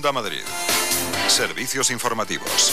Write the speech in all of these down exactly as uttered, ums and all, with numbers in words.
Onda Madrid. Servicios informativos.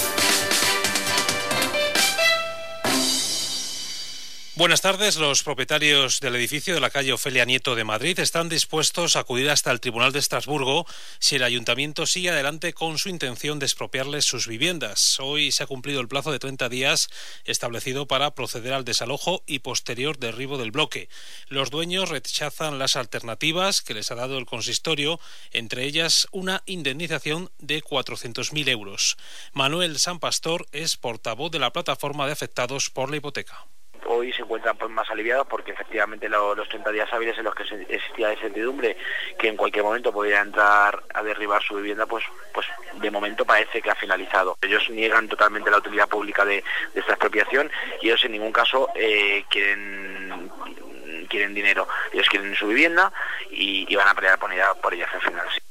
Buenas tardes. Los propietarios del edificio de la calle Ofelia Nieto de Madrid están dispuestos a acudir hasta el Tribunal de Estrasburgo si el ayuntamiento sigue adelante con su intención de expropiarles sus viviendas. Hoy se ha cumplido el plazo de treinta días establecido para proceder al desalojo y posterior derribo del bloque. Los dueños rechazan las alternativas que les ha dado el consistorio, entre ellas una indemnización de cuatrocientos mil euros. Manuel San Pastor es portavoz de la plataforma de afectados por la hipoteca. Hoy se encuentran pues más aliviados porque efectivamente lo, los treinta días hábiles en los que se, existía incertidumbre que en cualquier momento podría entrar a derribar su vivienda, pues pues de momento parece que ha finalizado. Ellos niegan totalmente la utilidad pública de, de esta expropiación y ellos en ningún caso eh, quieren quieren dinero. Ellos quieren su vivienda y, y van a pelear por ella, por ella hasta el final. Sí.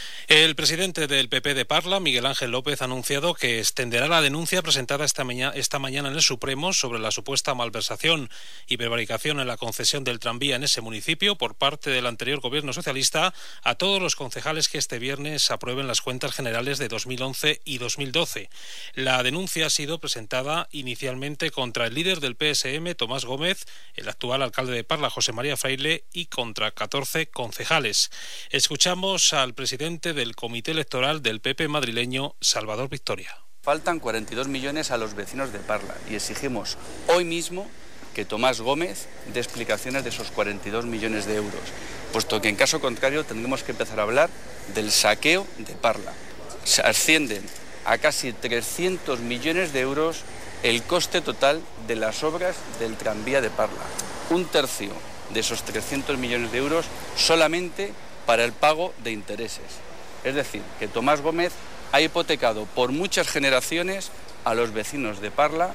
El presidente del P P de Parla, Miguel Ángel López, ha anunciado que extenderá la denuncia presentada esta, maña, esta mañana en el Supremo sobre la supuesta malversación y prevaricación en la concesión del tranvía en ese municipio por parte del anterior gobierno socialista a todos los concejales que este viernes aprueben las cuentas generales de dos mil once y dos mil doce. La denuncia ha sido presentada inicialmente contra el líder del P S M, Tomás Gómez, el actual alcalde de Parla, José María Fraile, y contra catorce concejales. Escuchamos al presidente de del Comité Electoral del P P madrileño, Salvador Victoria. Faltan cuarenta y dos millones a los vecinos de Parla y exigimos hoy mismo que Tomás Gómez dé explicaciones de esos cuarenta y dos millones de euros, puesto que en caso contrario tendremos que empezar a hablar del saqueo de Parla. Se ascienden a casi trescientos millones de euros el coste total de las obras del tranvía de Parla. Un tercio de esos trescientos millones de euros solamente para el pago de intereses. Es decir, que Tomás Gómez ha hipotecado por muchas generaciones a los vecinos de Parla.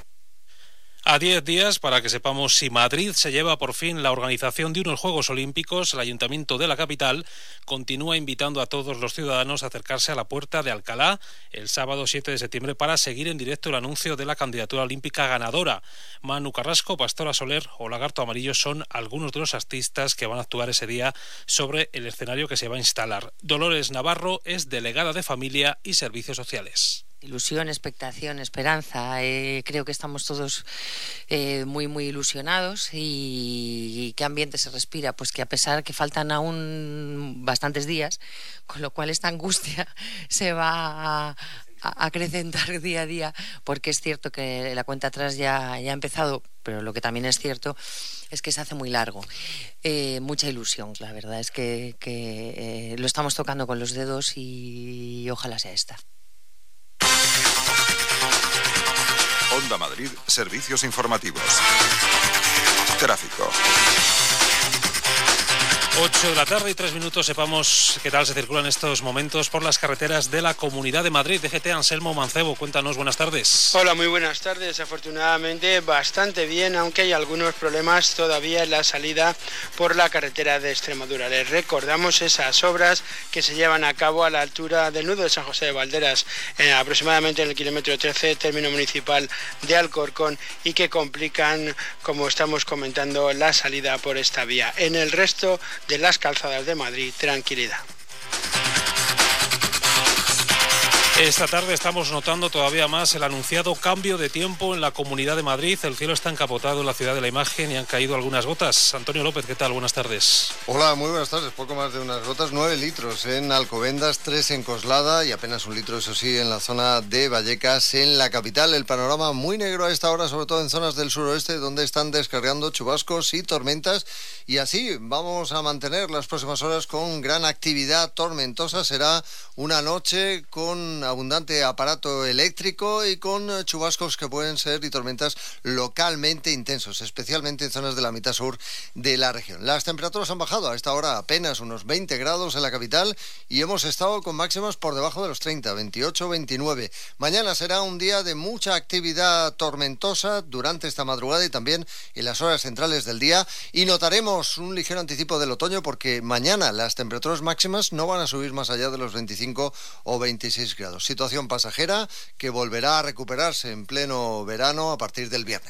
A diez días para que sepamos si Madrid se lleva por fin la organización de unos Juegos Olímpicos, el Ayuntamiento de la capital continúa invitando a todos los ciudadanos a acercarse a la Puerta de Alcalá el sábado siete de septiembre para seguir en directo el anuncio de la candidatura olímpica ganadora. Manu Carrasco, Pastora Soler o Lagarto Amarillo son algunos de los artistas que van a actuar ese día sobre el escenario que se va a instalar. Dolores Navarro es delegada de Familia y Servicios Sociales. Ilusión, expectación, esperanza. Eh, creo que estamos todos eh, muy, muy ilusionados. Y, y ¿qué ambiente se respira? Pues que a pesar que faltan aún bastantes días, con lo cual esta angustia se va a, a acrecentar día a día, porque es cierto que la cuenta atrás ya, ya ha empezado, pero lo que también es cierto es que se hace muy largo. Eh, mucha ilusión, la verdad es que, que eh, lo estamos tocando con los dedos y, y ojalá sea esta. Onda Madrid, servicios informativos. Tráfico. ocho de la tarde y tres minutos, sepamos qué tal se circula en estos momentos por las carreteras de la Comunidad de Madrid. D G T, Anselmo Mancebo, cuéntanos, buenas tardes. Hola, muy buenas tardes. Afortunadamente bastante bien, aunque hay algunos problemas todavía en la salida por la carretera de Extremadura. Les recordamos esas obras que se llevan a cabo a la altura del nudo de San José de Valderas, eh, aproximadamente en el kilómetro trece, término municipal de Alcorcón, y que complican, como estamos comentando, la salida por esta vía. En el resto de las calzadas de Madrid, tranquilidad. Esta tarde estamos notando todavía más el anunciado cambio de tiempo en la Comunidad de Madrid. El cielo está encapotado en la ciudad de la imagen y han caído algunas gotas. Antonio López, ¿qué tal? Buenas tardes. Hola, muy buenas tardes. Poco más de unas gotas, nueve litros en Alcobendas, tres en Coslada y apenas un litro, eso sí, en la zona de Vallecas, en la capital. El panorama muy negro a esta hora, sobre todo en zonas del suroeste, donde están descargando chubascos y tormentas. Y así vamos a mantener las próximas horas con gran actividad tormentosa. Será una noche con abundante aparato eléctrico y con chubascos que pueden ser y tormentas localmente intensos, especialmente en zonas de la mitad sur de la región. Las temperaturas han bajado a esta hora apenas unos veinte grados en la capital y hemos estado con máximas por debajo de los treinta, veintiocho, veintinueve. Mañana será un día de mucha actividad tormentosa durante esta madrugada y también en las horas centrales del día, y notaremos un ligero anticipo del otoño porque mañana las temperaturas máximas no van a subir más allá de los veinticinco o veintiséis grados. Situación pasajera que volverá a recuperarse en pleno verano a partir del viernes.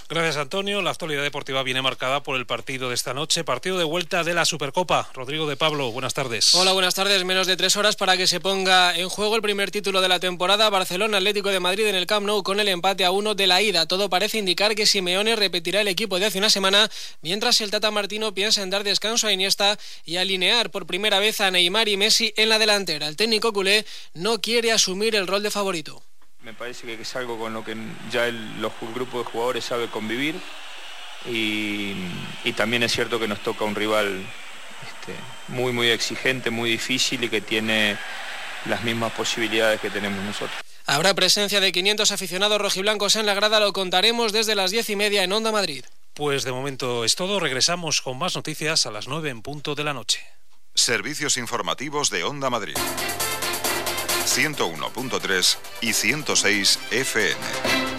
Gracias, Antonio. La actualidad deportiva viene marcada por el partido de esta noche, partido de vuelta de la Supercopa. Rodrigo de Pablo, buenas tardes. Hola, buenas tardes. Menos de tres horas para que se ponga en juego el primer título de la temporada. Barcelona Atlético de Madrid en el Camp Nou con el empate a uno de la ida. Todo parece indicar que Simeone repetirá el equipo de hace una semana, mientras el Tata Martino piensa en dar descanso a Iniesta y alinear por primera vez a Neymar y Messi en la delantera. El técnico culé no quiere asumir el rol de favorito. Me parece que es algo con lo que ya el, los grupos de jugadores sabe convivir y, y también es cierto que nos toca un rival este, muy muy exigente, muy difícil y que tiene las mismas posibilidades que tenemos nosotros. Habrá presencia de quinientos aficionados rojiblancos en la grada, lo contaremos desde las diez y media en Onda Madrid. Pues de momento es todo, regresamos con más noticias a las nueve en punto de la noche. Servicios informativos de Onda Madrid. ciento uno punto tres y ciento seis F M.